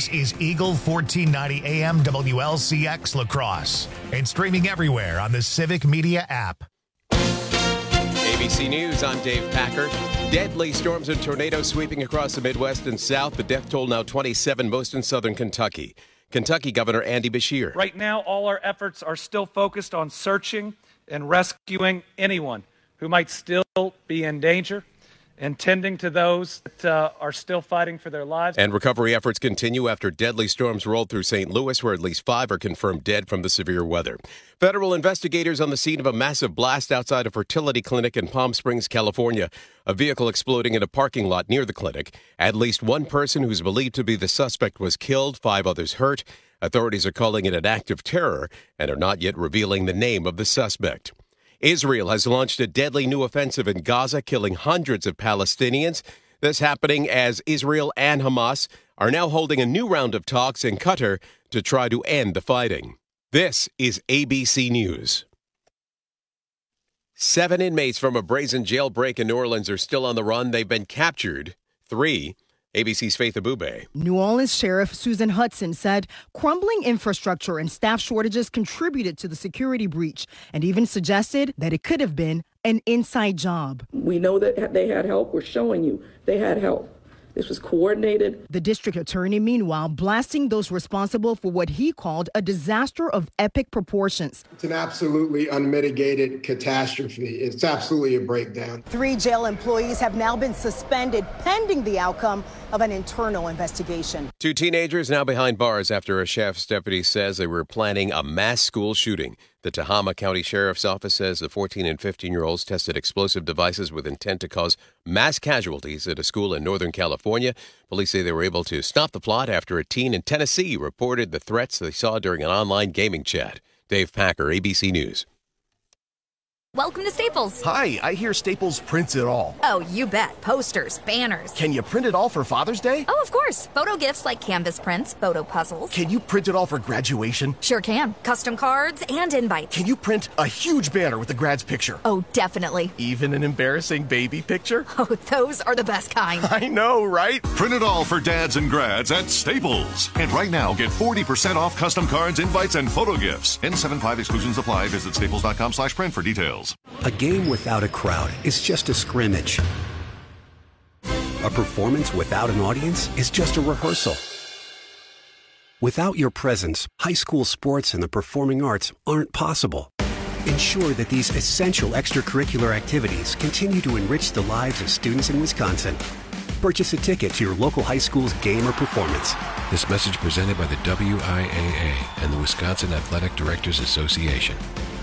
This is Eagle 1490 AM WLCX La Crosse and streaming everywhere on the Civic Media app. ABC News, I'm Dave Packer. Deadly storms and tornadoes sweeping across the Midwest and South. The death toll now 27, most in southern Kentucky. Kentucky Governor Andy Beshear. Right now, all our efforts are still focused on searching and rescuing anyone who might still be in danger and tending to those that are still fighting for their lives. And recovery efforts continue after deadly storms rolled through St. Louis, where at least 5 are confirmed dead from the severe weather. Federal investigators on the scene of a massive blast outside a fertility clinic in Palm Springs, California. A vehicle exploding in a parking lot near the clinic. At least one person who's believed to be the suspect was killed, 5 others hurt. Authorities are calling it an act of terror and are not yet revealing the name of the suspect. Israel has launched a deadly new offensive in Gaza, killing hundreds of Palestinians. This happening as Israel and Hamas are now holding a new round of talks in Qatar to try to end the fighting. This is ABC News. 7 inmates from a brazen jailbreak in New Orleans are still on the run. They've been captured. 3. ABC's Faith Abube. New Orleans Sheriff Susan Hudson said crumbling infrastructure and staff shortages contributed to the security breach and even suggested that it could have been an inside job. We know that they had help. We're showing you they had help. This was coordinated. The district attorney, meanwhile, blasting those responsible for what he called a disaster of epic proportions. It's an absolutely unmitigated catastrophe. It's absolutely a breakdown. 3 jail employees have now been suspended pending the outcome of an internal investigation. 2 teenagers now behind bars after a sheriff's deputy says they were planning a mass school shooting. The Tehama County Sheriff's Office says the 14 and 15-year-olds tested explosive devices with intent to cause mass casualties at a school in Northern California. Police say they were able to stop the plot after a teen in Tennessee reported the threats they saw during an online gaming chat. Dave Packer, ABC News. Welcome to Staples. Hi, I hear Staples prints it all. Oh, you bet. Posters, banners. Can you print it all for Father's Day? Oh, of course. Photo gifts like canvas prints, photo puzzles. Can you print it all for graduation? Sure can. Custom cards and invites. Can you print a huge banner with the grad's picture? Oh, definitely. Even an embarrassing baby picture? Oh, those are the best kind. I know, right? Print it all for dads and grads at Staples. And right now, get 40% off custom cards, invites, and photo gifts. N75 exclusions apply. Visit staples.com/print for details. A game without a crowd is just a scrimmage. A performance without an audience is just a rehearsal. Without your presence, high school sports and the performing arts aren't possible. Ensure that these essential extracurricular activities continue to enrich the lives of students in Wisconsin. Purchase a ticket to your local high school's game or performance. This message presented by the WIAA and the Wisconsin Athletic Directors Association.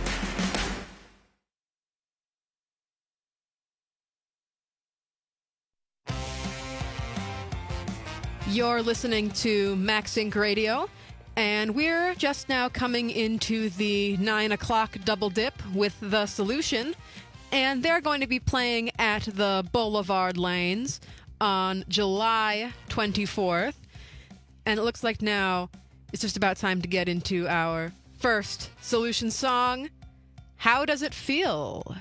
You're listening to Max Inc. Radio, and we're just now coming into the 9 o'clock double dip with The Solution, and they're going to be playing at the Boulevard Lanes on July 24th, and it looks like now it's just about time to get into our first Solution song, How Does It Feel?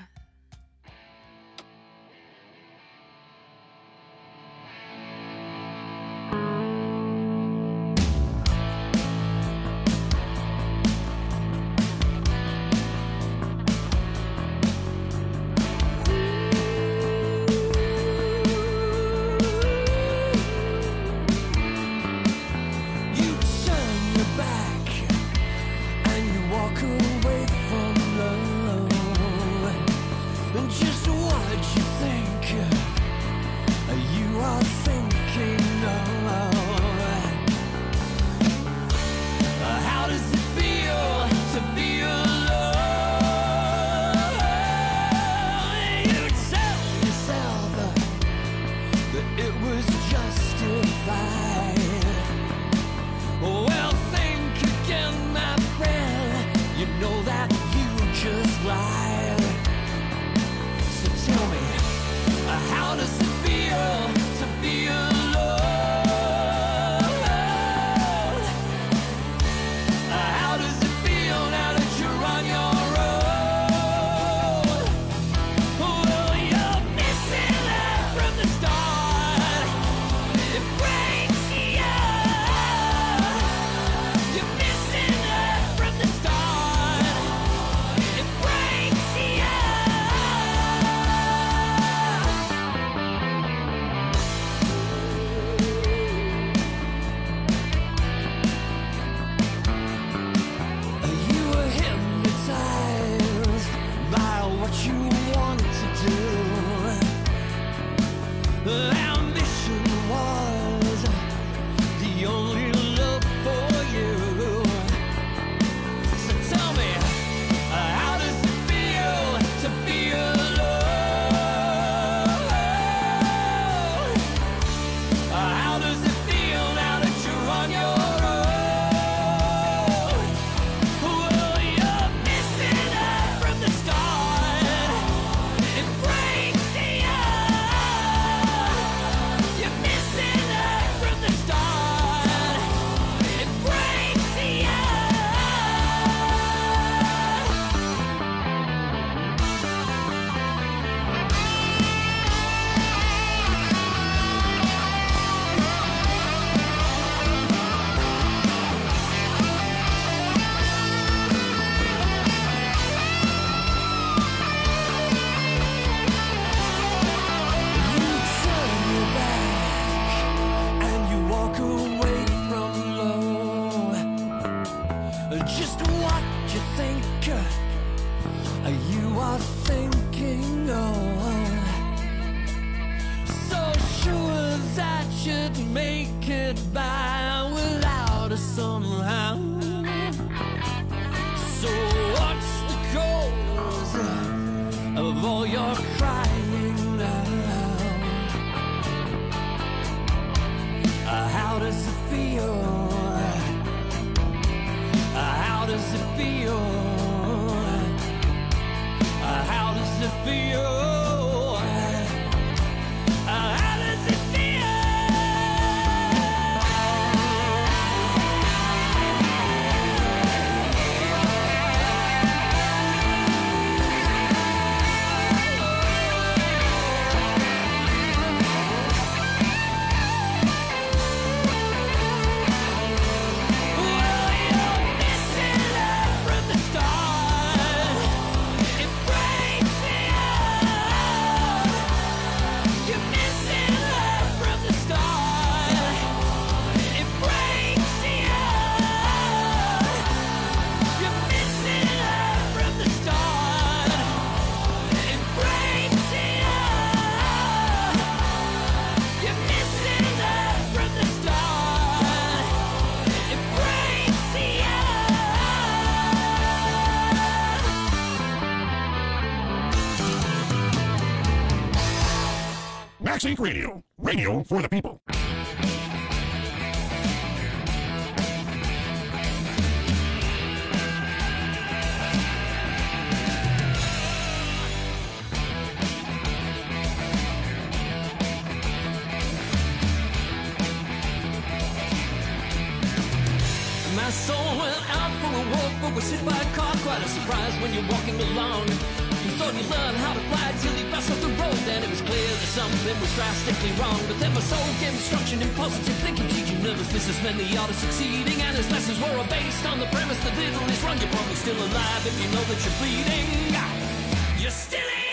Away from love. think you are thinking of. So sure that you'd make it by without us somehow. So what's the cause of all your crying now? How does it feel? How does it feel? How does it feel? How does it feel? Max Inc. Radio. Radio for the people. My soul went out for a walk, but was hit by a car. Quite a surprise when you're walking along. You thought you learned how to fly till you passed off the road. Then it was clear that something was drastically wrong. But then my soul gave instruction in positive thinking, teaching nervousness meant the art of succeeding. And his lessons were all based on the premise that little is wrong. You're probably still alive if you know that you're bleeding. You're still alive.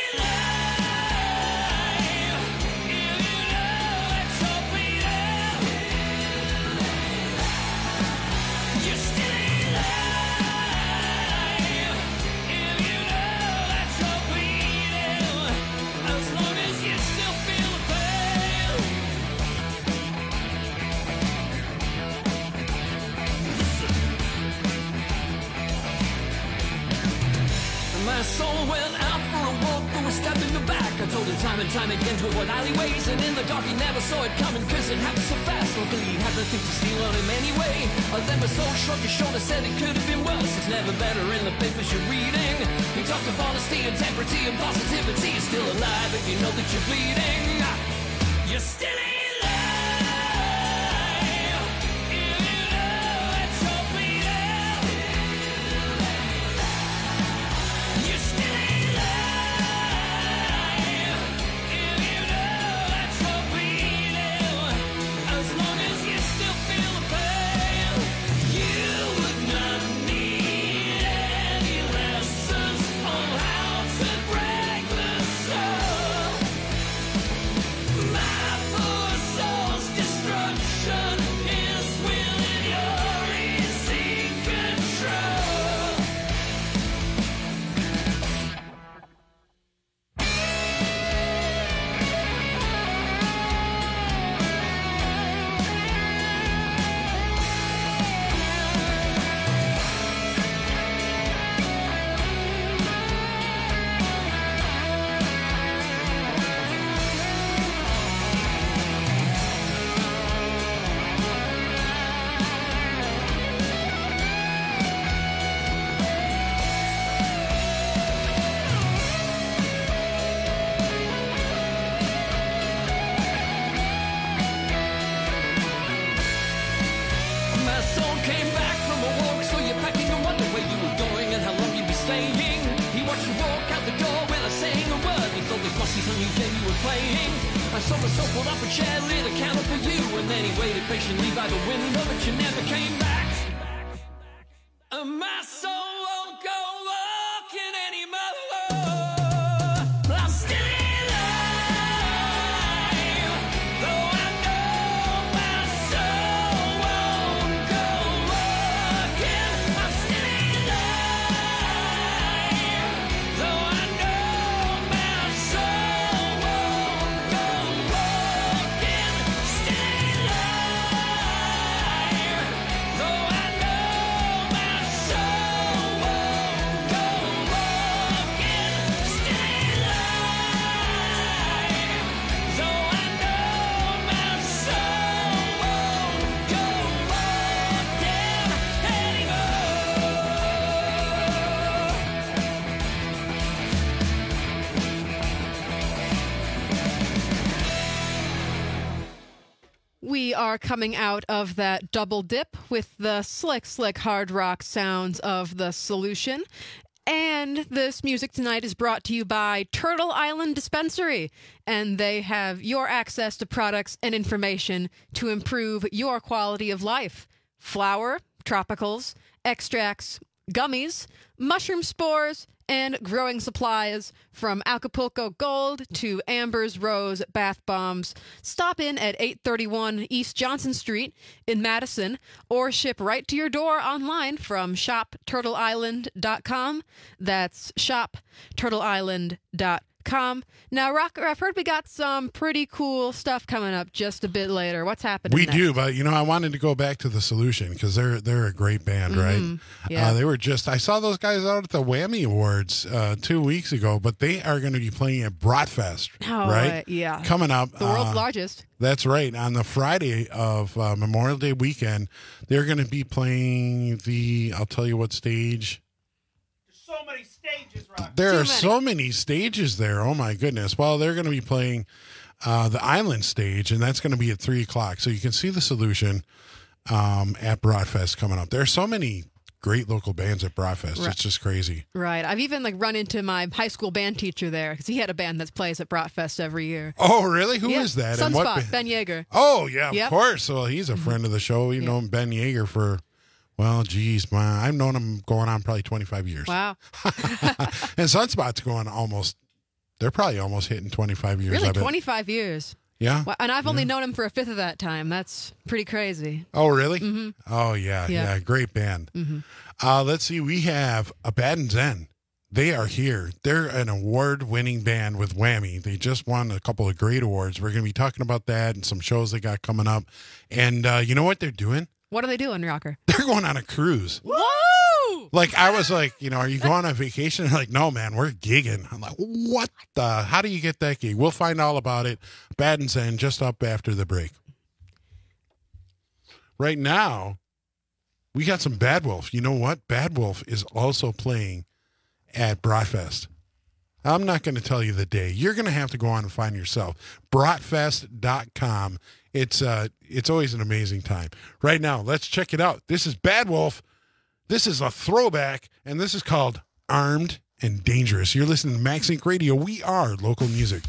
My soul went out for a walk, but was stabbed in the back. I told him time and time again to avoid alleyways, and in the dark he never saw it coming, cause it happened so fast. Luckily he had nothing to steal on him anyway. Then my soul shrugged his shoulder, said it could have been worse. It's never better in the papers you're reading. He talked of honesty, integrity, and positivity. You're still alive if you know that you're bleeding. You're still alive. I saw the soul pulled up a chair, lit a candle for you, and then he waited patiently by the window, but you never came back. My soul won't go walking anymore. I'm still alive, though I know my soul won't go walking. I'm still alive. are coming out of that double dip with the slick, slick hard rock sounds of The Solution. And this music tonight is brought to you by Turtle Island Dispensary. And they have your access to products and information to improve your quality of life. Flower, tropicals, extracts, gummies, mushroom spores, and growing supplies from Acapulco Gold to Amber's Rose bath bombs. Stop in at 831 East Johnson Street in Madison or ship right to your door online from shopturtleisland.com. That's shopturtleisland.com. Now, Rocker, I've heard we got some pretty cool stuff coming up just a bit later. What's happening We next? do, but, I wanted to go back to The Solution because they're a great band, right? Yeah. They were I saw those guys out at the Whammy Awards 2 weeks ago, but they are going to be playing at Bratfest, right? Yeah. Coming up. The world's largest. That's right. On the Friday of Memorial Day weekend, they're going to be playing I'll tell you what stage. So many stages, Rock. There are so many stages there. Oh, my goodness. Well, they're going to be playing the Island stage, and that's going to be at 3 o'clock. So you can see The Solution at Bratfest coming up. There are so many great local bands at Bratfest. Right. It's just crazy. Right. I've even run into my high school band teacher there because he had a band that plays at Bratfest every year. Oh, really? Who is that? And Sunspot, Ben Yeager. Oh, yeah, of Yep. course. Well, he's a friend of the show. We've known Ben Yeager for, I've known him going on probably 25 years. Wow. And Sunspot's going they're probably almost hitting 25 years. Really, I bet. 25 years. Yeah. Well, and I've only known him for a fifth of that time. That's pretty crazy. Oh, really? Mm-hmm. Oh, yeah. Great band. Mm-hmm. Let's see. We have a Bad and Zen. They are here. They're an award-winning band with Whammy. They just won a couple of great awards. We're going to be talking about that and some shows they got coming up. And you know what they're doing? What are they doing, Rocker? They're going on a cruise. Woo! Like, I was like, are you going on vacation? They're like, no, man, we're gigging. I'm like, what how do you get that gig? We'll find all about it. Bad and Zen, just up after the break. Right now, we got some Bad Wolf. You know what? Bad Wolf is also playing at Bratfest. I'm not going to tell you the day. You're going to have to go on and find yourself. Bratfest.com. It's always an amazing time. Right now, let's check it out. This is Bad Wolf. This is a throwback, and this is called Armed and Dangerous. You're listening to Max Inc. Radio. We are local music.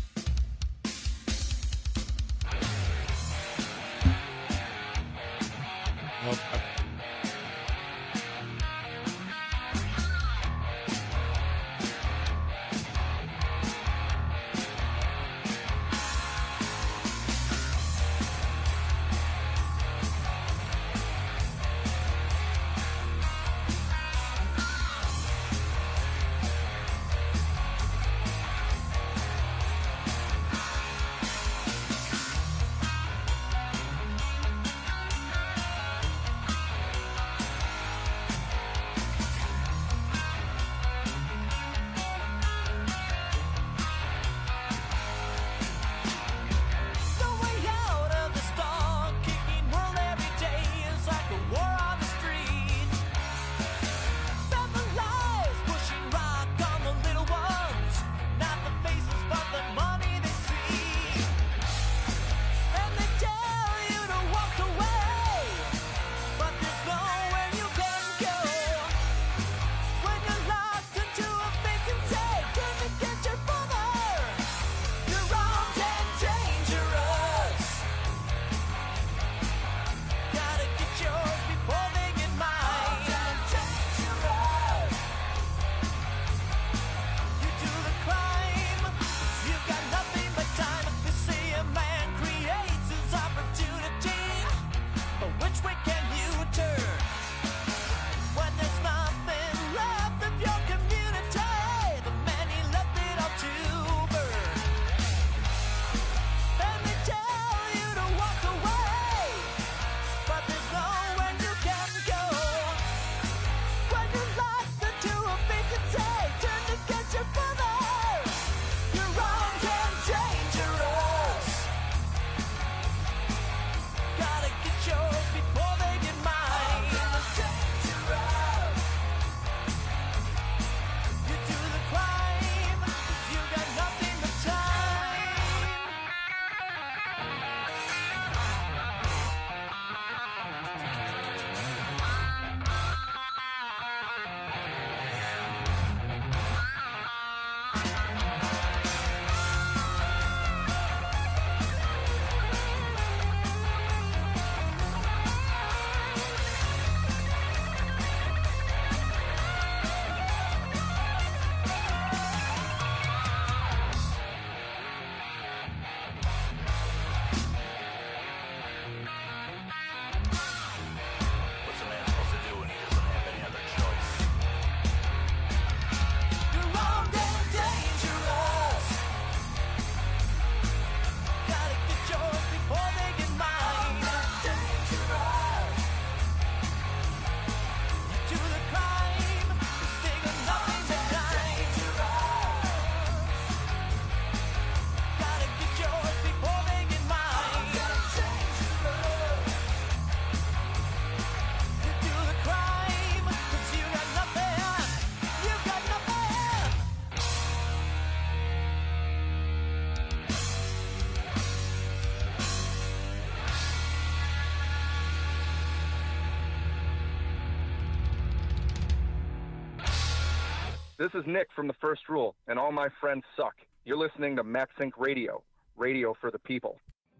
This is Nick from The First Rule, and all my friends suck. You're listening to MaxInc Radio, radio for the people.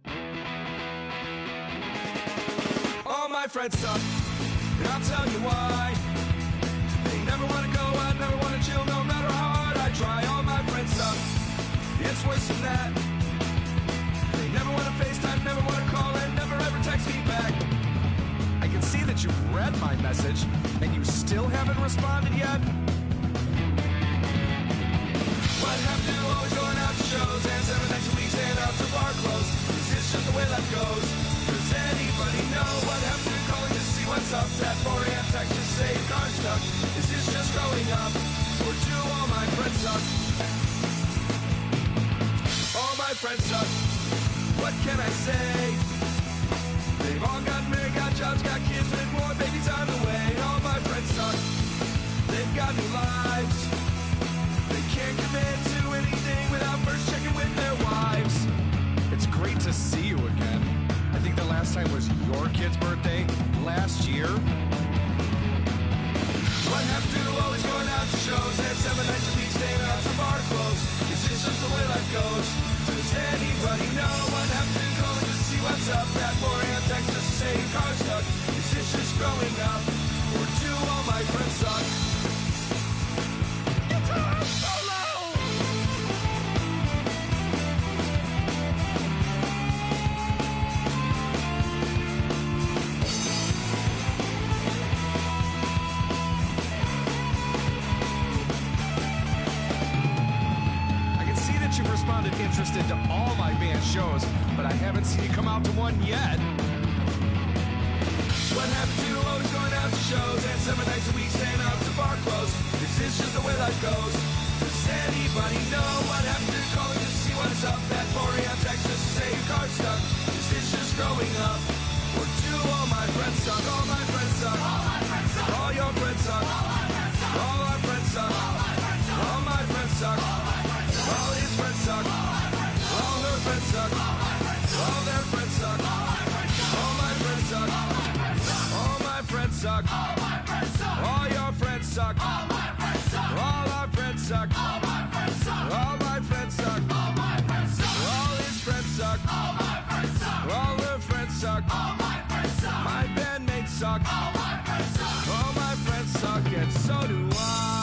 All my friends suck, and I'll tell you why. They never want to go out, never want to chill, no matter how hard I try. All my friends suck, it's worse than that. They never want to FaceTime, never want to call, and never ever text me back. I can see that you've read my message, and you still haven't responded yet. What happened to always going out to shows and 7 nights a week staying out to bar close? Is this just the way life goes? Does anybody know what happened to calling to see what's up? That 4 a.m. text to say your car's stuck. Is this just growing up? Or do all my friends suck? All my friends suck. What can I say? They've all got married, got jobs, got kids, with more babies on the way. All my friends suck. They've got new lives. They can't commit to anything without first checking with their wives. It's great to see you again. I think the last time was your kid's birthday last year. What happened to always going out to shows and 7 nights a week staying out to bar close? Is this just the way life goes? Does anybody know what happened to calling to see what's up? That 4 a.m. text just to say your car's stuck. Is this just growing up? Or do all my friends suck? Guitar solo! You've responded interested to all my band shows, but I haven't seen you come out to one yet. What happened to always going out to shows and 7 nights a week staying out to bar close? Is this just the way life goes? Does anybody know what happened to calling to see what's up? That 4 a.m. text just to say your car's stuck. Is this just growing up? Or do all my friends suck? All my friends suck. All my friends suck. All your friends suck. All my friends suck. All our friends suck. All my friends suck. All my friends suck. All his friends suck. All her friends suck. All their friends suck. All my friends suck. All my friends suck. All your friends suck. All our friends suck. All my friends suck. All his friends suck. All her friends suck. My bandmates suck. All my friends suck, and so do I.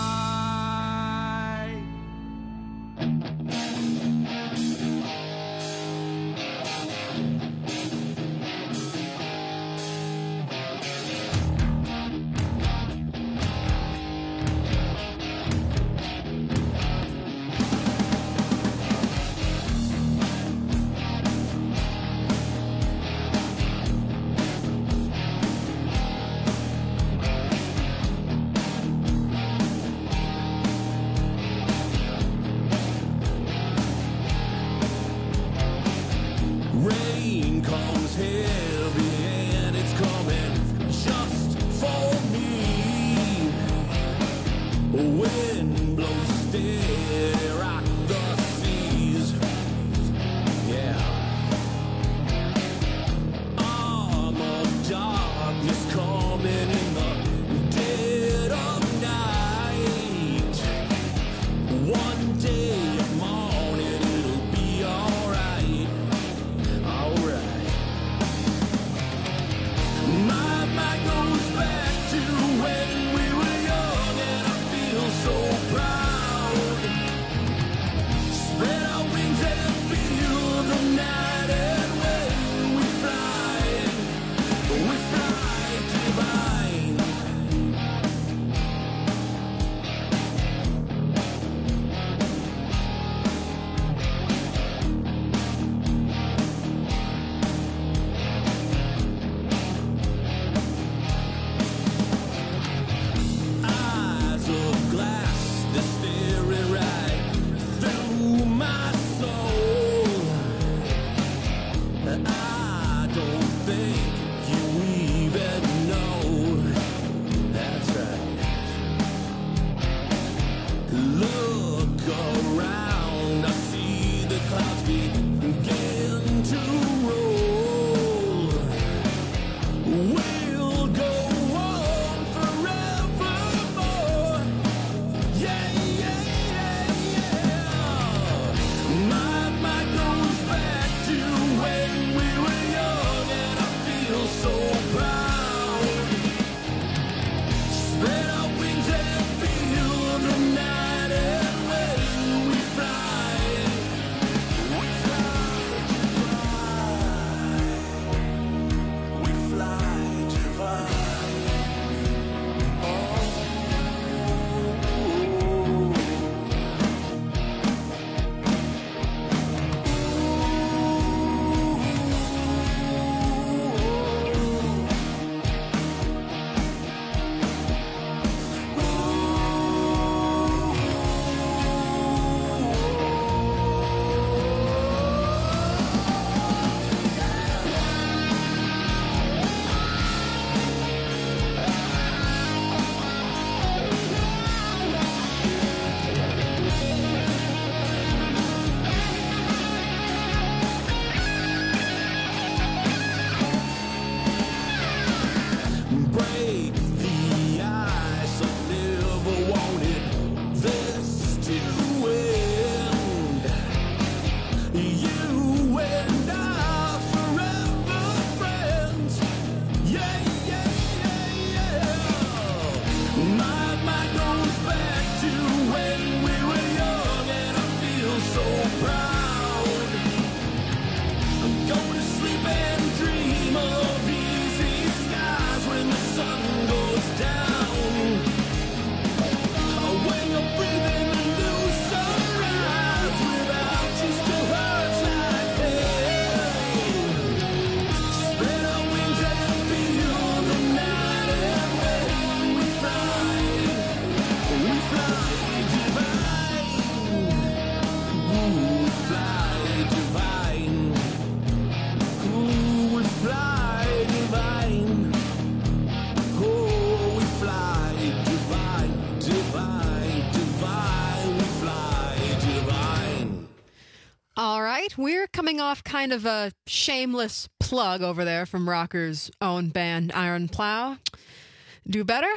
right, we're coming off kind of a shameless plug over there from Rocker's own band, Iron Plow. Do better?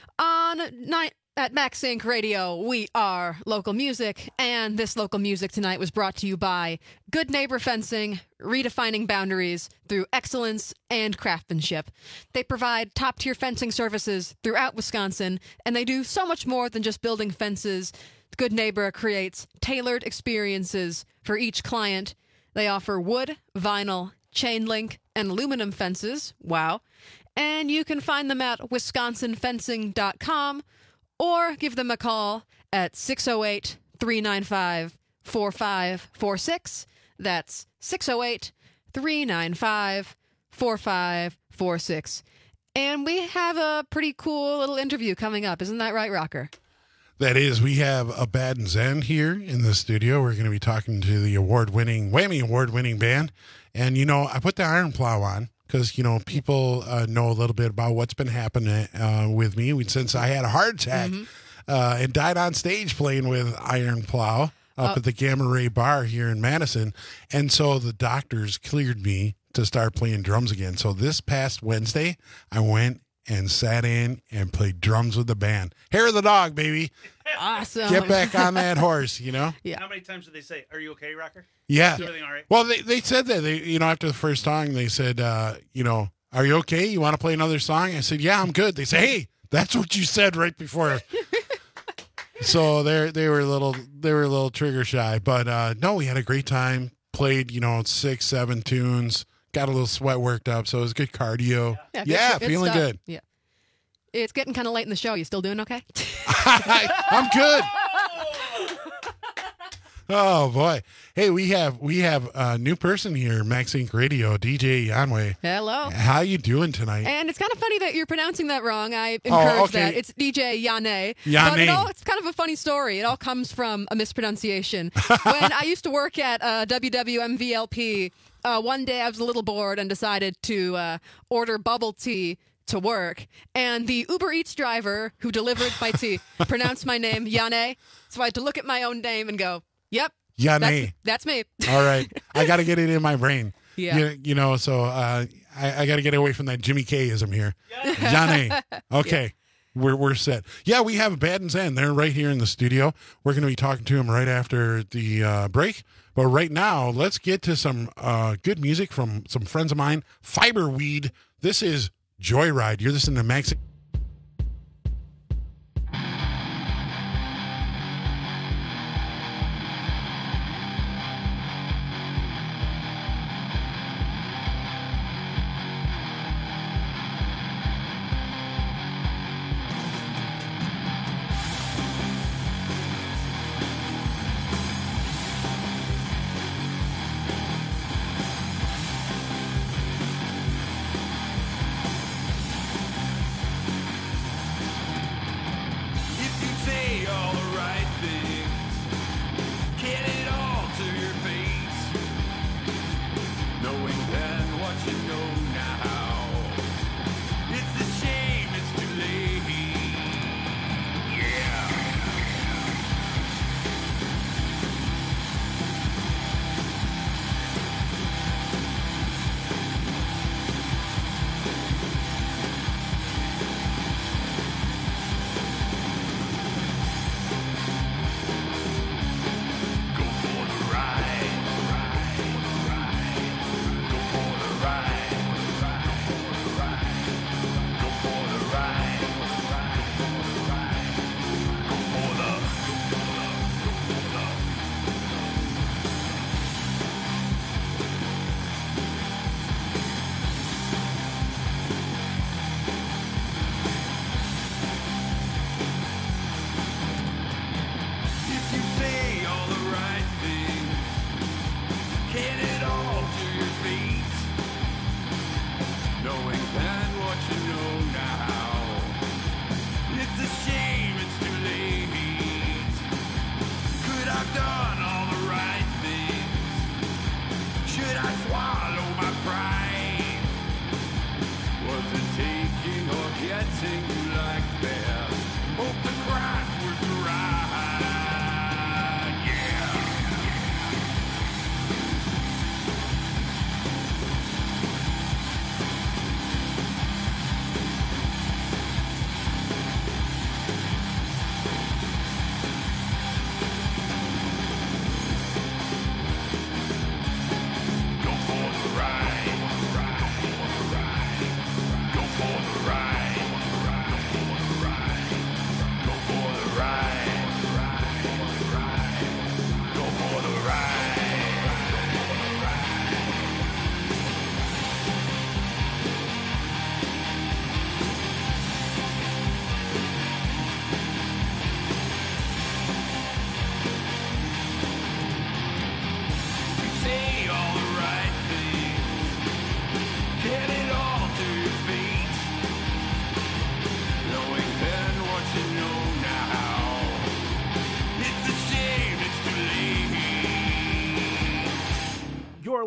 At Max Inc. Radio, we are local music, and this local music tonight was brought to you by Good Neighbor Fencing, redefining boundaries through excellence and craftsmanship. They provide top-tier fencing services throughout Wisconsin, and they do so much more than just building fences. Good Neighbor creates tailored experiences for each client. They offer wood, vinyl, chain link, and aluminum fences. Wow. And you can find them at wisconsinfencing.com or give them a call at 608-395-4546. That's 608-395-4546. And we have a pretty cool little interview coming up. Isn't that right, Rocker? That is, we have a Bad and Zen here in the studio. We're going to be talking to the Whammy award-winning band. And, you know, I put the Iron Plow on because, you know, people know a little bit about what's been happening with me since I had a heart attack and died on stage playing with Iron Plow up at the Gamma Ray Bar here in Madison. And so the doctors cleared me to start playing drums again. So this past Wednesday, I went and sat in and played drums with the band. Hair of the dog, baby. Awesome. Get back on that horse, you know? Yeah. How many times did they say, "Are you okay, Rocker"? Yeah. Is everything all right? Well, they said that. After the first song, they said, you know, "Are you okay? You want to play another song?" I said, "Yeah, I'm good." They say, "Hey, that's what you said right before." So they were a little trigger shy, but no, we had a great time. Played, 6-7 tunes. Got a little sweat worked up, so it was good cardio. Yeah, feeling good. Yeah. It's getting kind of late in the show. You still doing okay? I'm good. Oh boy! Hey, we have a new person here, Max Inc. Radio, DJ Yanway. Hello. How you doing tonight? And it's kind of funny that you're pronouncing that wrong. I encourage that. It's DJ Yane. But it's kind of a funny story. It all comes from a mispronunciation. When I used to work at WWMVLP, one day I was a little bored and decided to order bubble tea to work, and the Uber Eats driver who delivered my tea pronounced my name Yane. So I had to look at my own name and go, "Yep, Yane. That's me." All right, I got to get it in my brain. Yeah, so I got to get away from that Jimmy K-ism here. Yane. Okay, yeah. We're set. Yeah, we have Bad and Zen. They're right here in the studio. We're going to be talking to them right after the break. But right now, let's get to some good music from some friends of mine. Fiberweed. This is Joyride. You're listening to Max.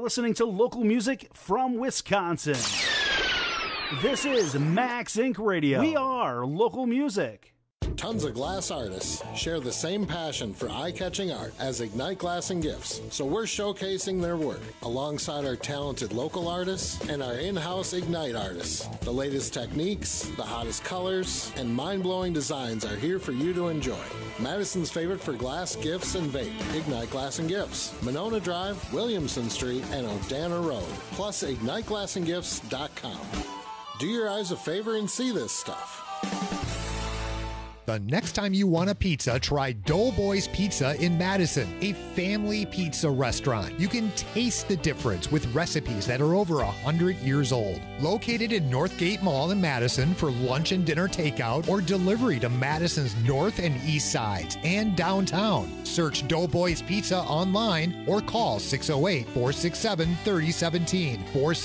listening to local music from Wisconsin. This is Max Inc. Radio. We are local music. Tons of glass artists share the same passion for eye-catching art as Ignite Glass and Gifts, so we're showcasing their work alongside our talented local artists and our in-house Ignite artists. The latest techniques, the hottest colors, and mind-blowing designs are here for you to enjoy. Madison's favorite for glass, gifts, and vape, Ignite Glass and Gifts. Monona Drive, Williamson Street, and Odana Road, plus IgniteGlassandGifts.com. Do your eyes a favor and see this stuff. The next time you want a pizza, try Doughboys Pizza in Madison, a family pizza restaurant. You can taste the difference with recipes that are over 100 years old. Located in Northgate Mall in Madison for lunch and dinner takeout or delivery to Madison's north and east sides and downtown. Search Doughboys Pizza online or call 608-467-3017.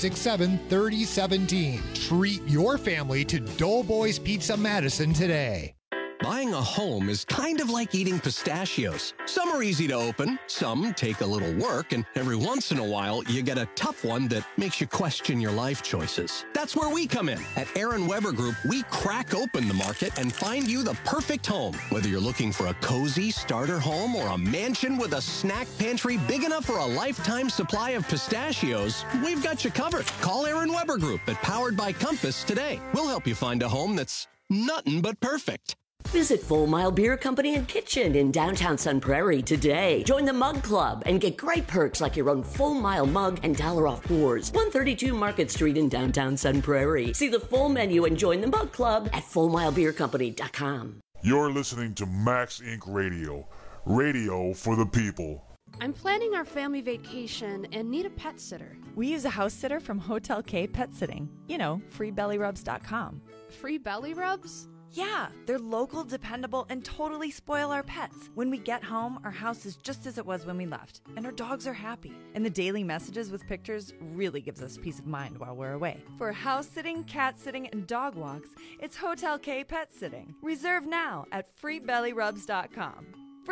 467-3017. Treat your family to Doughboys Pizza Madison today. Buying a home is kind of like eating pistachios. Some are easy to open, some take a little work, and every once in a while, you get a tough one that makes you question your life choices. That's where we come in. At Aaron Weber Group, we crack open the market and find you the perfect home. Whether you're looking for a cozy starter home or a mansion with a snack pantry big enough for a lifetime supply of pistachios, we've got you covered. Call Aaron Weber Group at Powered by Compass today. We'll help you find a home that's nothing but perfect. Visit Full Mile Beer Company and Kitchen in downtown Sun Prairie today. Join the Mug Club and get great perks like your own Full Mile mug and $1 off pours. 132 Market Street in downtown Sun Prairie. See the full menu and join the Mug Club at FullMileBeerCompany.com. You're listening to Max Inc. Radio. Radio for the people. I'm planning our family vacation and need a pet sitter. We use a house sitter from Hotel K Pet Sitting. You know, freebellyrubs.com. Free belly rubs? Yeah, they're local, dependable, and totally spoil our pets. When we get home, our house is just as it was when we left, and our dogs are happy. And the daily messages with pictures really gives us peace of mind while we're away. For house sitting, cat sitting, and dog walks, it's Hotel K Pet Sitting. Reserve now at freebellyrubs.com.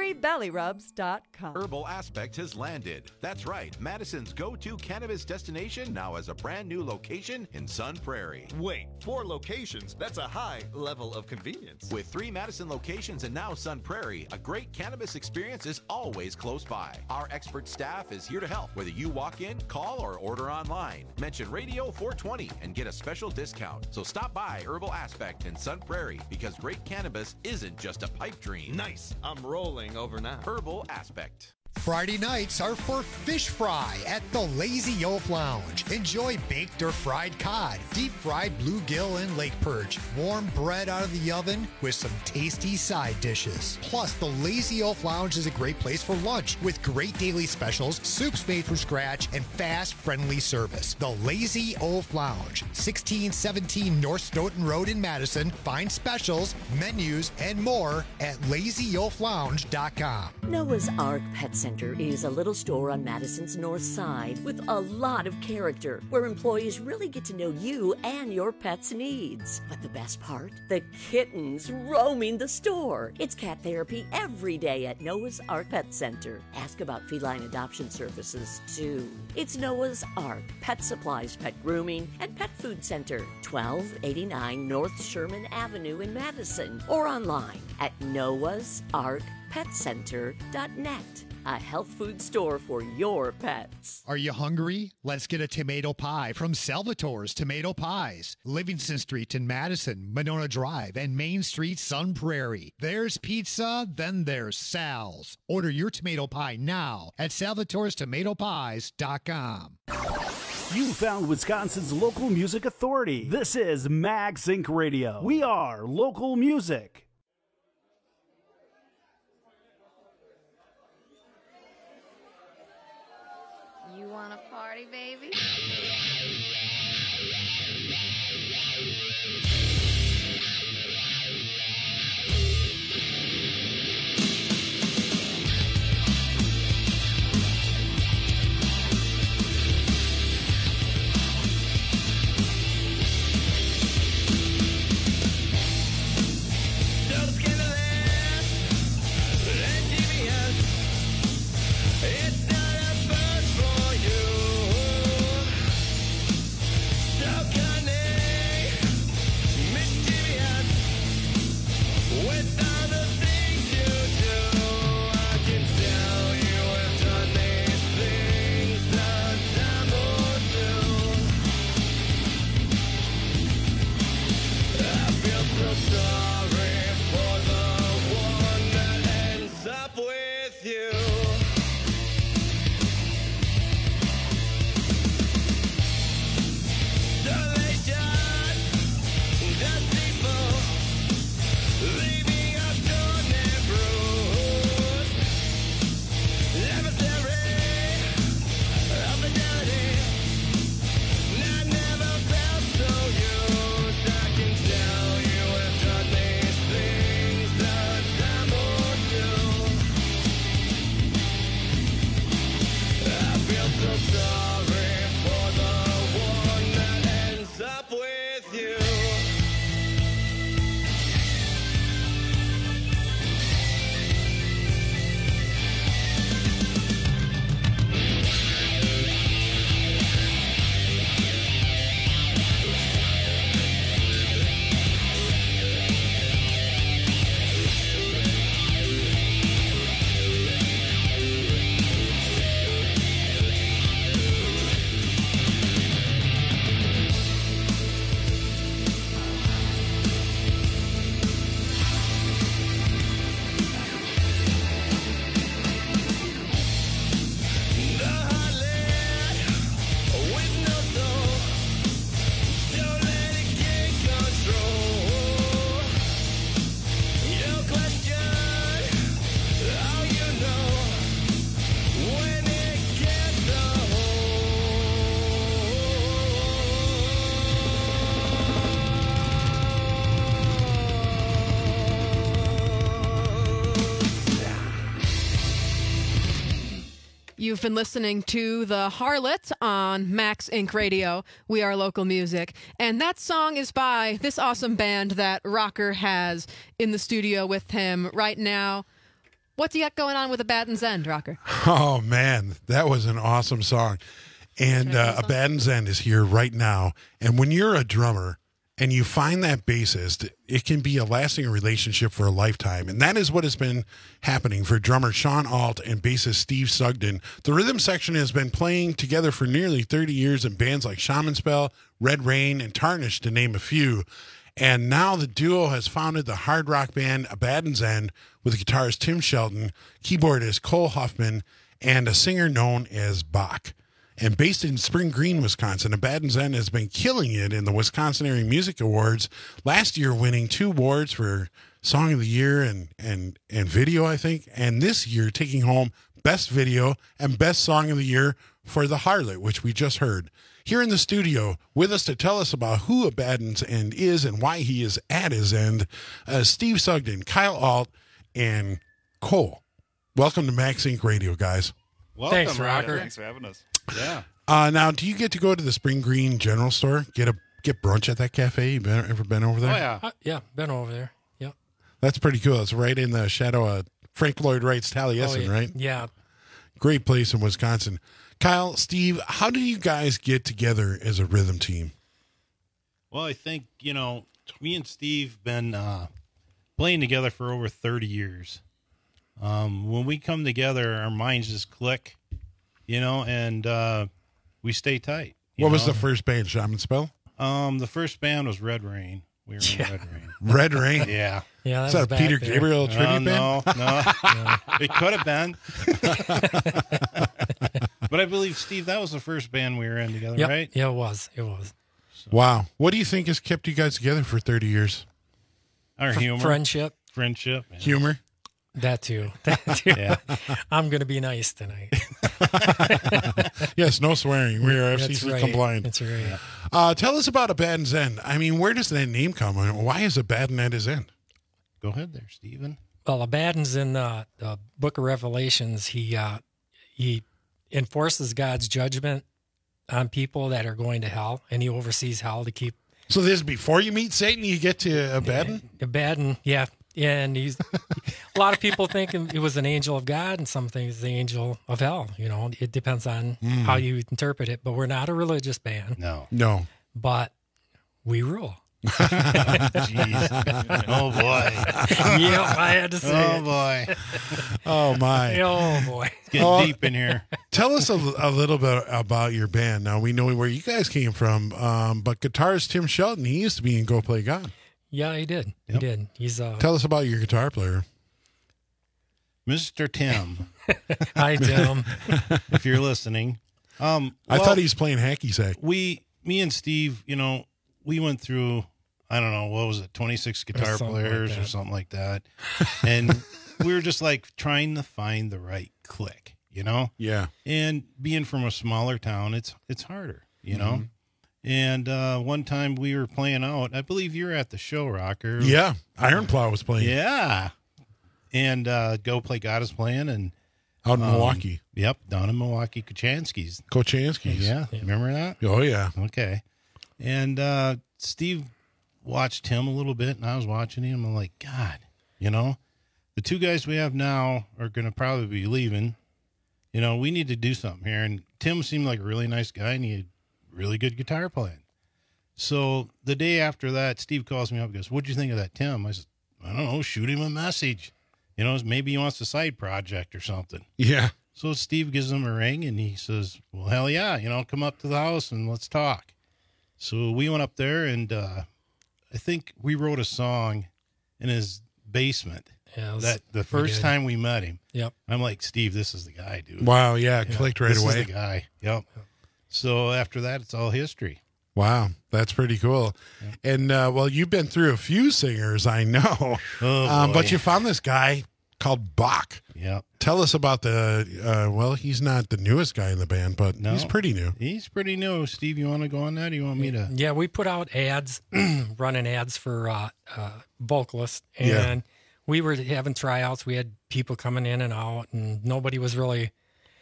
freebellyrubs.com. Herbal Aspect has landed. That's right. Madison's go-to cannabis destination now has a brand new location in Sun Prairie. Wait, 4 locations? That's a high level of convenience. With 3 Madison locations and now Sun Prairie, a great cannabis experience is always close by. Our expert staff is here to help, whether you walk in, call, or order online. Mention Radio 420 and get a special discount. So stop by Herbal Aspect in Sun Prairie, because great cannabis isn't just a pipe dream. Nice. I'm rolling over now. Herbal Aspect. Friday nights are for fish fry at the Lazy Oaf Lounge. Enjoy baked or fried cod, deep fried bluegill and lake perch, warm bread out of the oven with some tasty side dishes. Plus, the Lazy Oaf Lounge is a great place for lunch with great daily specials, soups made from scratch, and fast, friendly service. The Lazy Oaf Lounge, 1617 North Stoughton Road in Madison. Find specials, menus, and more at LazyOafLounge.com. Noah's Ark Pet Center is a little store on Madison's north side with a lot of character, where employees really get to know you and your pet's needs. But the best part? The kittens roaming the store. It's cat therapy every day at Noah's Ark Pet Center. Ask about feline adoption services, too. It's Noah's Ark Pet Supplies, Pet Grooming, and Pet Food Center, 1289 North Sherman Avenue in Madison, or online at noahsarkpetcenter.net. A health food store for your pets. Are you hungry? Let's get a tomato pie from Salvatore's Tomato Pies. Livingston Street in Madison, Monona Drive, and Main Street, Sun Prairie. There's pizza, then there's Sal's. Order your tomato pie now at salvatorestomatopies.com. You found Wisconsin's local music authority. This is Max Inc. Radio. We are local music. You want a party, baby? It's not a first for you. You've been listening to The Harlot on Max Inc. Radio. We are local music. And that song is by this awesome band that Rocker has in the studio with him right now. What's he got going on with Abaddon's End, Rocker? Oh, man, that was an awesome song. And Abaddon's End is here right now. And when you're a drummer and you find that bassist, it can be a lasting relationship for a lifetime. And that is what has been happening for drummer Sean Alt and bassist Steve Sugden. The rhythm section has been playing together for nearly 30 years in bands like Shaman Spell, Red Rain, and Tarnished, to name a few. And now the duo has founded the hard rock band Abaddon's End with guitarist Tim Shelton, keyboardist Cole Huffman, and a singer known as Bach. And based in Spring Green, Wisconsin, Abaddon's End has been killing it in the Wisconsin Area Music Awards. Last year, winning 2 awards for Song of the Year and Video, I think. And this year, taking home Best Video and Best Song of the Year for The Harlot, which we just heard. Here in the studio with us to tell us about who Abaddon's End is and why he is at his end, Steve Sugden, Kyle Alt, and Cole. Welcome to Max Inc. Radio, guys. Welcome, Thanks, Rocker. Thanks for having us. Yeah. Now, do you get to go to the Spring Green General Store, get brunch at that cafe? You ever been over there? Oh, yeah. Yeah, been over there. Yep. That's pretty cool. It's right in the shadow of Frank Lloyd Wright's Taliesin, right? Yeah. Great place in Wisconsin. Kyle, Steve, how do you guys get together as a rhythm team? Well, I think, me and Steve been playing together for over 30 years. When we come together, our minds just click, and we stay tight. What was the first band, Shaman Spell? The first band was Red Rain. We were in Red Rain. Red Rain? Yeah. Yeah, is that Peter Gabriel tribute band? No. It could have been. But I believe, Steve, that was the first band we were in together, right? Yeah, it was. So. Wow. What do you think has kept you guys together for 30 years? Our humor. Friendship. Yeah. Humor? That too. Yeah. I'm going to be nice tonight. Yes, no swearing. We are FCC compliant. That's right. Tell us about Abaddon's End. I mean, where does that name come from? Why is Abaddon at his end? Go ahead there, Stephen. Well, Abaddon's in the Book of Revelations. He enforces God's judgment on people that are going to hell, and he oversees hell to keep. So this is before you meet Satan, you get to Abaddon? Abaddon, yeah. And he's a lot of people think it was an angel of God, and some think it's the angel of hell. It depends on how you interpret it. But we're not a religious band. No. But we rule. Jeez. Oh boy. Yeah, I had to say. Oh boy. Oh my. Oh boy. It's getting deep in here. Tell us a little bit about your band. Now we know where you guys came from, but guitarist Tim Shelton, he used to be in Go Play God. Yeah, he did. Yep. He did. He's Tell us about your guitar player, Mr. Tim. Hi, Tim. If you're listening. I thought he was playing hacky sack. Me and Steve, we went through, I don't know, what was it, 26 guitar players or something like that. And we were just like trying to find the right click, Yeah. And being from a smaller town, it's harder, Mm-hmm. And one time we were playing out, I believe you're at the show, Rocker. Yeah. Ironplow was playing. Yeah. And Go Play God is playing. And out in Milwaukee. Yep. Down in Milwaukee, Kochanski's. Yeah. Remember that? Oh, yeah. Okay. And Steve watched him a little bit, and I was watching him. I'm like, God, the 2 guys we have now are going to probably be leaving. We need to do something here. And Tim seemed like a really nice guy, and he had really good guitar playing. So the day after that, Steve calls me up and goes, what'd you think of that, Tim? I said, I don't know, shoot him a message. Maybe he wants a side project or something. Yeah. So Steve gives him a ring, and he says, well, hell yeah, come up to the house and let's talk. So we went up there, and I think we wrote a song in his basement. Yeah, the first time we met him. Yep. I'm like, Steve, this is the guy, dude. Wow, yeah, clicked right this away. This is the guy. Yep. So after that, it's all history. Wow, that's pretty cool. Yeah. And, you've been through a few singers, I know. Oh, but you found this guy called Bach. Yep. Tell us about he's not the newest guy in the band, but he's pretty new. He's pretty new. Steve, you want to go on that? Or you want me to? Yeah, we put out ads, running ads for vocalists, and we were having tryouts. We had people coming in and out, and nobody was really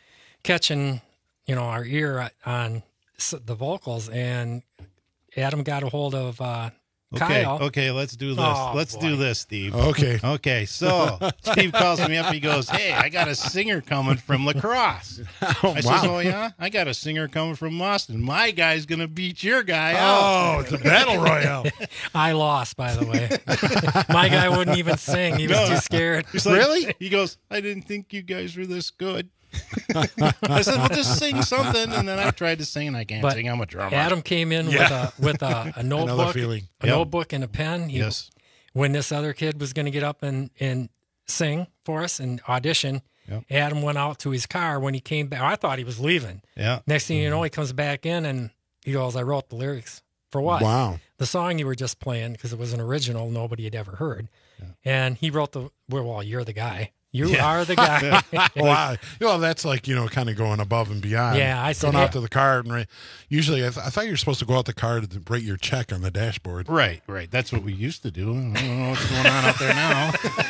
catching, our ear on the vocals, and Adam got a hold of Kyle. Okay, let's do this. Let's do this, Steve. Okay. So Steve calls me up. He goes, "Hey, I got a singer coming from La Crosse." I says, "Oh yeah, I got a singer coming from Boston. My guy's gonna beat your guy out." Oh, it's a battle royale. I lost, by the way. My guy wouldn't even sing. He was too scared. He's like, really? He goes, "I didn't think you guys were this good." I said, "Well, just sing something." And then I tried to sing, and I can't sing. I'm a drummer. Adam came in with a notebook, notebook and a pen. Yes. When this other kid was going to get up and sing for us and audition, Adam went out to his car. When he came back, I thought he was leaving. Yeah. Next thing you know, he comes back in and he goes, "I wrote the lyrics." For what? Wow. The song you were just playing, because it was an original nobody had ever heard. And he wrote well, you're the guy. You are the guy. Wow. Well, that's like, kind of going above and beyond. Yeah, I said, going out to the car and usually I thought you were supposed to go out the car to write your check on the dashboard. Right. That's what we used to do. I don't know what's going on out there now.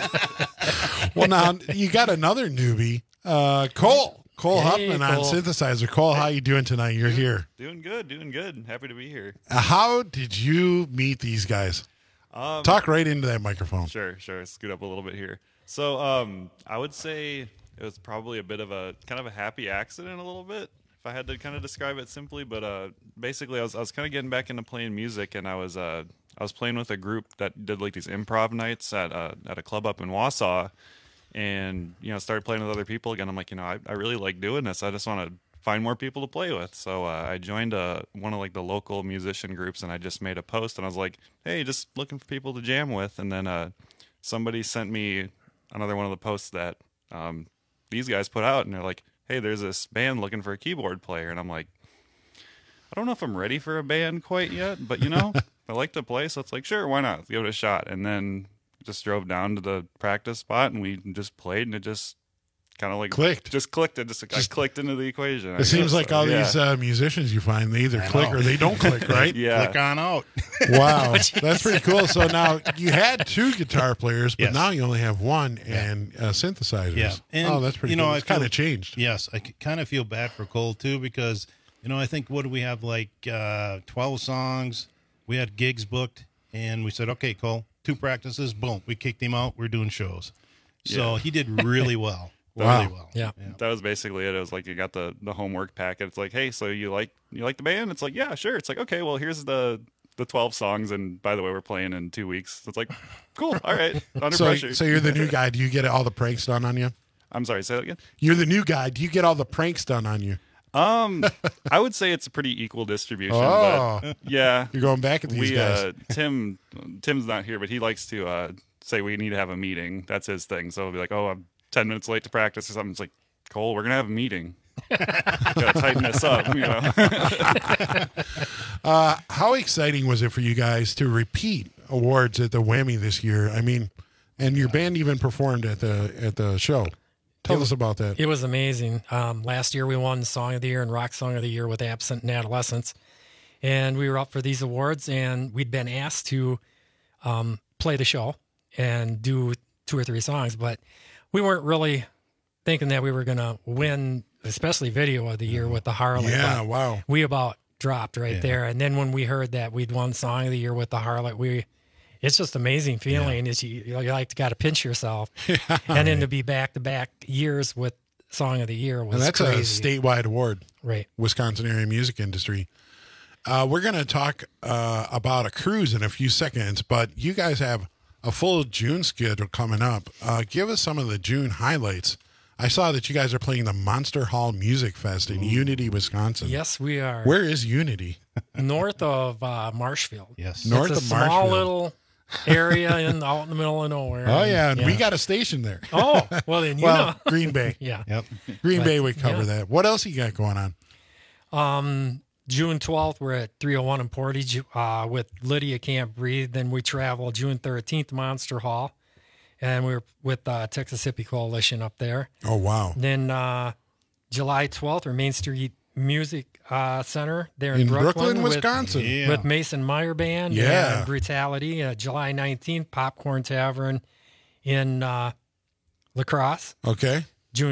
Well, now you got another newbie, Cole. Cole Huffman on synthesizer. Cole, how you doing tonight? You're here. Doing good. Happy to be here. How did you meet these guys? Talk right into that microphone. Sure. Scoot up a little bit here. So I would say it was probably a bit of a kind of a happy accident a little bit, if I had to kind of describe it simply. But basically, I was kind of getting back into playing music, and I was playing with a group that did like these improv nights at a club up in Wausau, and started playing with other people again. I'm like, I really like doing this. I just want to find more people to play with. So I joined one of like the local musician groups, and I just made a post, and I was like, hey, just looking for people to jam with. And then somebody sent me another one of the posts that these guys put out, and they're like, hey, there's this band looking for a keyboard player. And I'm like, I don't know if I'm ready for a band quite yet, but I like to play, so it's like, sure, why not? Let's give it a shot. And then just drove down to the practice spot, and we just played, and it just kind of like clicked. Just clicked. I clicked into the equation. It seems like all these musicians you find, they either click or they don't click, right? Yeah. Click on out. Wow. That's pretty cool. So now you had 2 guitar players, but now you only have 1 and synthesizers. Yeah. And, that's pretty cool. It's kind of changed. Yes. I kind of feel bad for Cole, too, because, I think, what do we have, like 12 songs? We had gigs booked, and we said, okay, Cole, 2 practices, boom. We kicked him out. We're doing shows. So he did really well. Wow. Really well. Yeah. That was basically it. It was like you got the homework packet. It's like, hey, so you like the band? It's like, yeah, sure. It's like, okay, well, here's the 12 songs, and by the way, we're playing in 2 weeks. So it's like, cool, all right, under pressure. So you're the new guy. Do you get all the pranks done on you? I'm sorry, say that again? You're the new guy. Do you get all the pranks done on you? I would say it's a pretty equal distribution. Oh. But yeah. You're going back at these guys. Tim's not here, but he likes to say we need to have a meeting. That's his thing. So he'll be like, oh, I'm 10 minutes late to practice or something. It's like, Cole, we're going to have a meeting. Gotta tighten this up, How exciting was it for you guys to repeat awards at the Whammy this year? I mean, and your band even performed at the show. Tell us about that. It was amazing. Last year we won Song of the Year and Rock Song of the Year with Absent and Adolescence. And we were up for these awards, and we'd been asked to play the show and do 2 or 3 songs, but we weren't really thinking that we were going to win, especially Video of the Year with the Harlot. Yeah, wow. We about dropped right there. And then when we heard that we'd won Song of the Year with the Harlot, it's just amazing feeling. It's, you like to got to pinch yourself. And then to be back-to-back years with Song of the Year was that's crazy. A statewide award. Right. Wisconsin area music industry. We're going to talk about a cruise in a few seconds, but you guys have a full June schedule coming up. Give us some of the June highlights. I saw that you guys are playing the Monster Hall Music Fest in Unity, Wisconsin. Yes, we are. Where is Unity? North of Marshfield. Yes. North of Marshfield. Small little area out in the middle of nowhere. Oh, yeah, and we got a station there. Oh, well, then you know. Green Bay. Yeah. Yep. Green Bay would cover that. What else you got going on? June 12th, we're at 301 in Portage with Lydia Can't Breathe. Then we travel June 13th, Monster Hall. And we're with Texas Hippie Coalition up there. Oh, wow. Then July 12th, we're Main Street Music Center there in Brooklyn, Wisconsin. With Mason Meyer Band and Brutality. July 19th, Popcorn Tavern in La Crosse. Okay.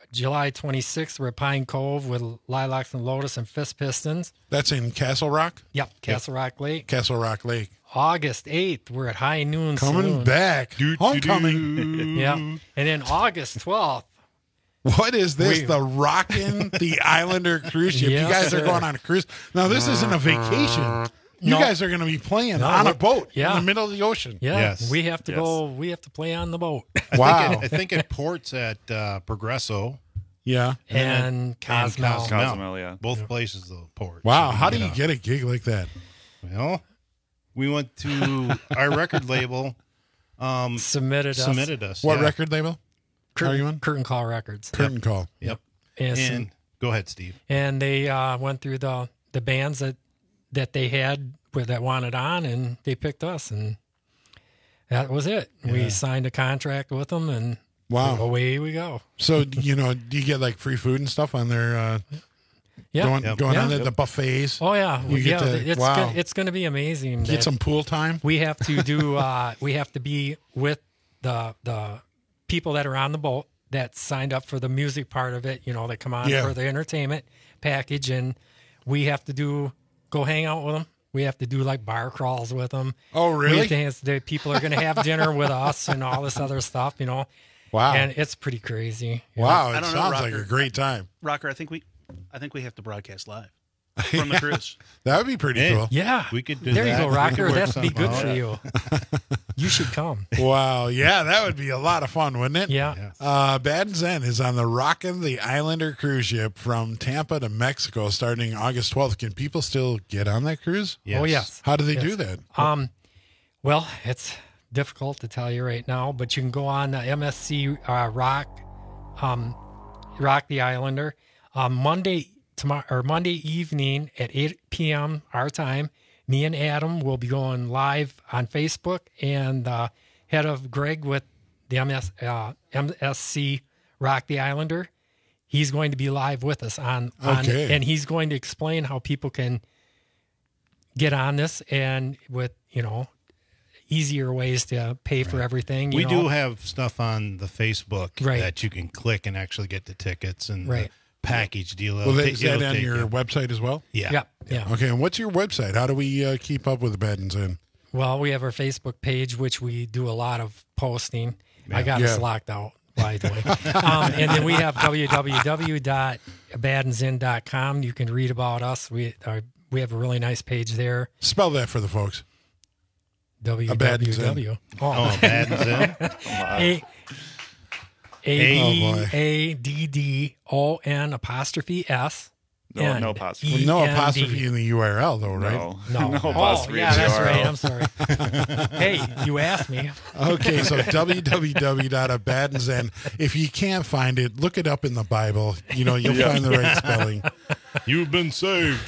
July 26th, we're at Pine Cove with Lilacs and Lotus and Fist Pistons. That's in Castle Rock? Yep, Castle Rock Lake. Castle Rock Lake. August 8th, we're at High Noon Coming Saloon. back. Homecoming. Yeah. And then August 12th. What is this? The Rockin' the Islander cruise ship. Yes, you guys sir. are going on a cruise. Now, this isn't a vacation. You No. guys are going to be playing on a boat in Yeah. the middle of the ocean. Yeah, Yes. we have to go. We have to play on the boat. Wow. I think it ports at Progresso. Yeah. And Cozumel. Cozumel, yeah. Both places, the port. Wow. So How do you out. get a gig like that? Well, we went to our record label. Submitted us. What yeah. record label? Are you on? Curtain Call Records. Curtain Call. Yep. And go ahead, Steve. And they went through the bands that they had that wanted on, and they picked us, and that was it. Yeah. We signed a contract with them, and Wow. away we go. So, do you get like free food and stuff on their Yeah. going on the buffets? Oh yeah, You get to- it's wow. it's going to be amazing. Get some pool time? We have to do. We have to be with the people that are on the boat that signed up for the music part of it. That come on Yeah. for the entertainment package, and we have to go hang out with them. We have to do like bar crawls with them. Oh, really? We have to, the people are going to have dinner with us and all this other stuff. Wow. And it's pretty crazy. Wow, I it don't know, sounds Rocker. like a great time. Rocker, I think we have to broadcast live from the cruise. That would be pretty cool. Yeah. We could do There that. you go, We Rocker. could work That'd be good something for out. you. You should come. Wow. Yeah, that would be a lot of fun, wouldn't it? Yeah. Bad and Zen is on the Rockin' the Islander cruise ship from Tampa to Mexico starting August 12th. Can people still get on that cruise? Oh, yes. How do they Yes. do that? Well, it's difficult to tell you right now, but you can go on the MSC Rock the Islander Monday evening at 8 p.m. our time. Me and Adam will be going live on Facebook, and head of Greg with the MSC Rock the Islander. He's going to be live with us on Okay. and he's going to explain how people can get on this and with easier ways to pay for everything. We do have stuff on the Facebook Right. that you can click and actually get the tickets and Right. the package deal. Well, is that on your website as well? Yeah. Yeah. Okay, and what's your website? How do we keep up with the Bad and Zen? Well, we have our Facebook page, which we do a lot of posting. I got us Yeah. locked out. By the way. And then we have www.badandzin.com. You can read about us. We have a really nice page there. Spell that for the folks. www. Bad and Zen. ABADDON''S. No apostrophe. Well, no apostrophe in the URL, though, right? No. No Oh, apostrophe yeah, in the that's URL. right. I'm sorry. Hey, you asked me. Okay, so www.abadandzin. If you can't find it, look it up in the Bible. You'll Yeah. find the right spelling. You've been saved.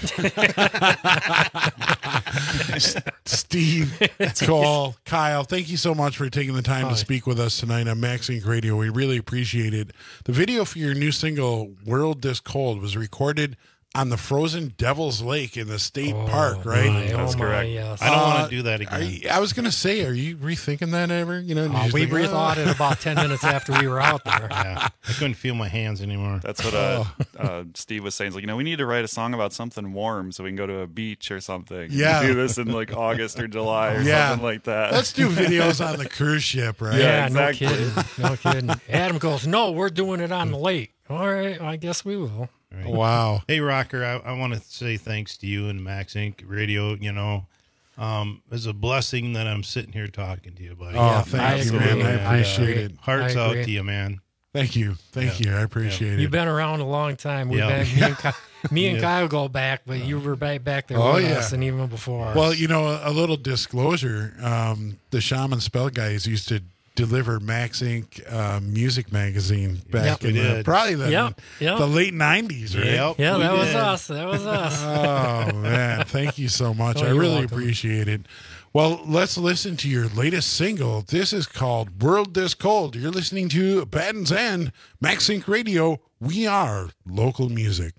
Steve, Cole, Kyle, thank you so much for taking the time to speak with us tonight on Max Inc. Radio. We really appreciate it. The video for your new single, World This Cold, was recorded on the frozen Devil's Lake in the state park, right? That's correct. Yes. I don't want to do that again. I was going to say, are you rethinking that ever? You We rethought it about 10 minutes after we were out there. Yeah. I couldn't feel my hands anymore. That's what Steve was saying. He's like, we need to write a song about something warm so we can go to a beach or something. Yeah. Do this in like August or July or Yeah. something like that. Let's do videos on the cruise ship, right? Yeah, exactly. no kidding. No kidding. Adam goes, no, we're doing it on the lake. All right, I guess we will. Right. Wow. Hey, Rocker, I want to say thanks to you and Max Inc. Radio. It's a blessing that I'm sitting here talking to you, buddy. Oh, thank you, man. I appreciate it. Hearts I out agree. to you, man. Thank you. Thank you. I appreciate it. You've been around a long time. We've Yeah. been, me and Kyle go back, but you were back there Oh, with yeah. us and even before. Well, a little disclosure. The Shaman Spell guys used to deliver Max Inc. Music magazine back we in did. probably the late 90s, right? Yep. yeah, we that was did. us. That was us. Oh, man. Thank you so much. Oh, I you're really welcome. appreciate it. Well, let's listen to your latest single. This is called World This Cold. You're listening to Bad and Zen, Max Inc. Radio. We are local music.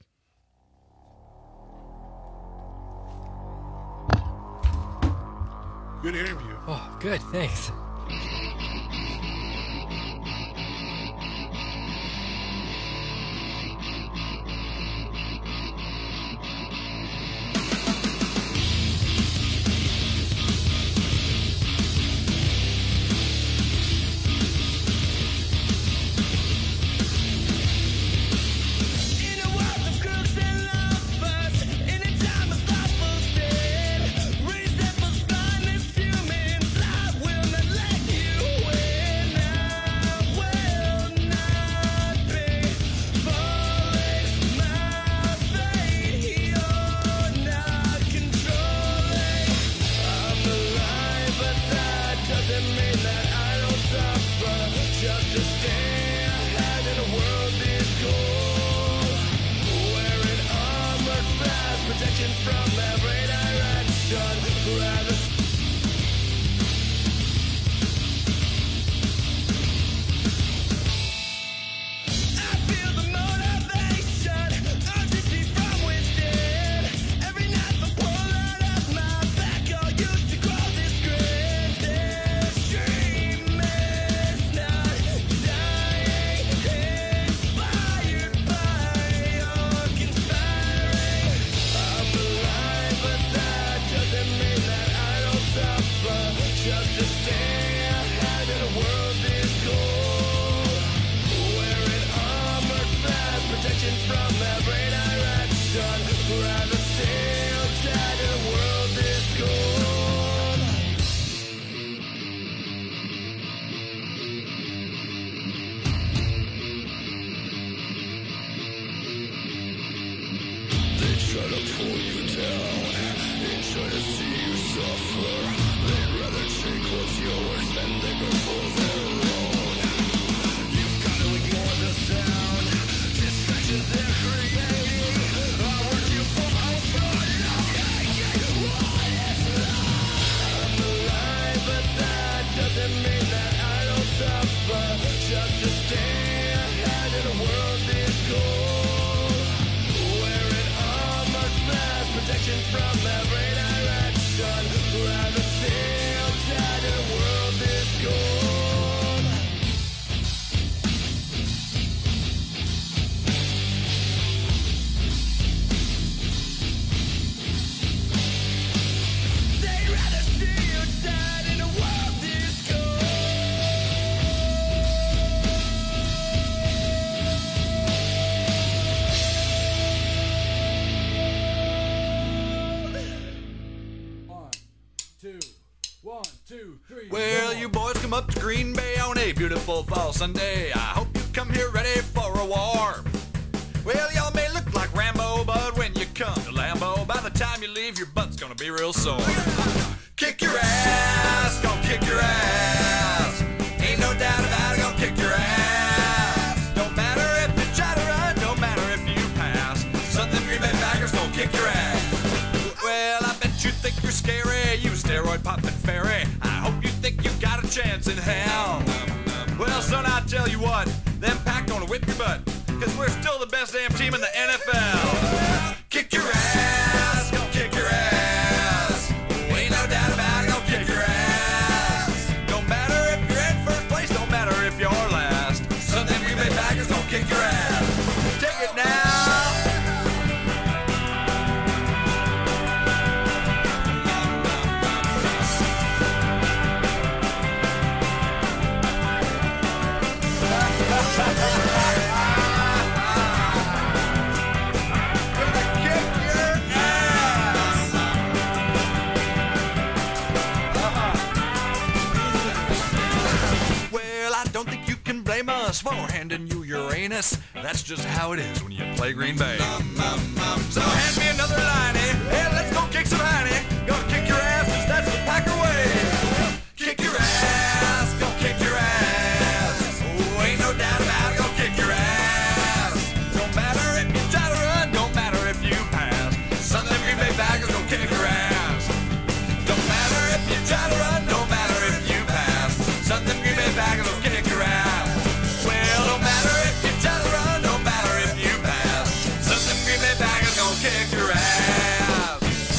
Good interview. Oh, good. Thanks. direction. Rather sail tied in a world this cold. They try to pull you down, they try to see you suffer. They'd rather take what's yours than they go for their own. You've got to ignore the sound, distractions they're creating are worth you for I'm alive, but that doesn't mean that I don't suffer. Just to stay ahead in a world this cold. Wearing armor fast, protection from every direction. Rather sail tied in a world this cold. They'd rather see you tied in a world this cold. Well, you boys come up to Green Bay on a beautiful fall Sunday. I hope you come here ready for a war. Well, y'all may look like Rambo, but when you come to Lambeau, by the time you leave, your butt's gonna be real sore. Kick your ass, gonna kick your ass. Ain't no doubt about it, gonna kick your ass. Don't matter if you try to run, don't matter if you pass. Something Green Bay Packers gonna kick your ass. Well, I bet you think you're scary, you steroid popping fairy. I hope you think you got a chance in hell. Well, son, I tell you what, them Pack gonna whip your butt, cause we're still the best damn team in the NFL. Kick your ass, gonna kick your ass. Ain't no doubt about it, gonna kick your ass. Don't matter if you're in first place, don't matter if you're last. Something Green Bay Packers gonna kick your ass. Take it now. Well, I don't think you can blame us for handing you Uranus. That's just how it is when you play Green Bay. So hand me another liney, and let's go kick some hiney. Gonna kick your ass, 'cause that's the Packer way. Kick your ass, go kick your ass. Oh, ain't no doubt about it, go kick your ass. Don't matter if you try to run, don't matter if you pass. Some of them Green Bay Packers gonna kick your ass. Don't matter if you try to run, don't matter if you pass. Some of them Green Bay Packers gonna kick your ass. Well, don't matter if you try to run, don't matter if you pass. Some of them Green Bay Packers gonna kick your ass.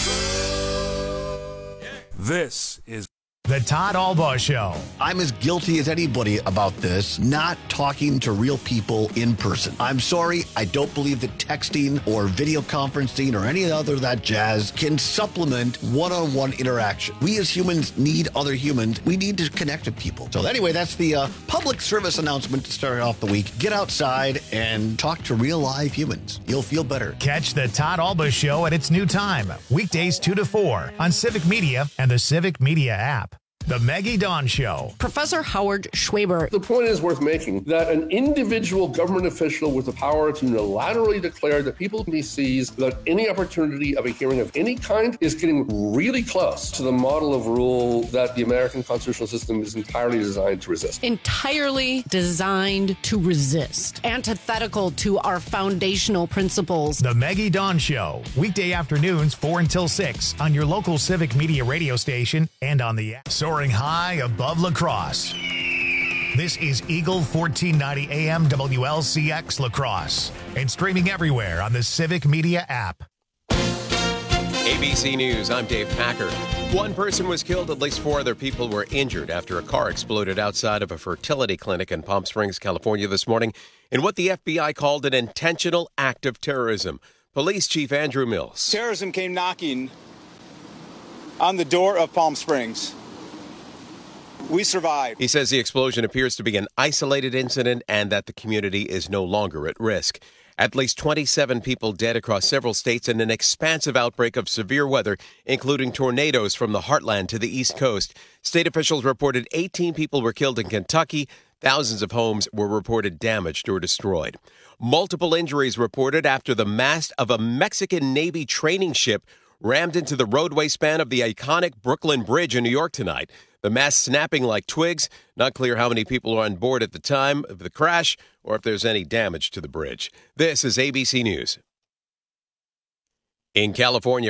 This is The Todd Albaugh Show. I'm as guilty as anybody about this, not talking to real people in person. I'm sorry, I don't believe that texting or video conferencing or any other of that jazz can supplement one-on-one interaction. We as humans need other humans. We need to connect with people. So anyway, that's the public service announcement to start off the week. Get outside and talk to real live humans. You'll feel better. Catch The Todd Albaugh Show at its new time, weekdays 2 to 4 on Civic Media and the Civic Media app. The Maggie Dawn Show. Professor Howard Schwaber. The point is worth making that an individual government official with the power to unilaterally declare that people can be seized without any opportunity of a hearing of any kind is getting really close to the model of rule that the American constitutional system is entirely designed to resist. Entirely designed to resist. Antithetical to our foundational principles. The Maggie Dawn Show. Weekday afternoons 4 until 6 on your local Civic Media radio station and on the app. Soaring high above La Crosse. This is Eagle 1490 AM WLCX La Crosse and streaming everywhere on the Civic Media app. ABC News, I'm Dave Packer. One person was killed, at least 4 other people were injured after a car exploded outside of a fertility clinic in Palm Springs, California this morning in what the FBI called an intentional act of terrorism. Police Chief Andrew Mills. Terrorism came knocking on the door of Palm Springs. We survived. He says the explosion appears to be an isolated incident and that the community is no longer at risk. At least 27 people dead across several states in an expansive outbreak of severe weather, including tornadoes from the heartland to the East Coast. State officials reported 18 people were killed in Kentucky. Thousands of homes were reported damaged or destroyed. Multiple injuries reported after the mast of a Mexican Navy training ship rammed into the roadway span of the iconic Brooklyn Bridge in New York tonight. The mast snapping like twigs. Not clear how many people are on board at the time of the crash or if there's any damage to the bridge. This is ABC News. In California,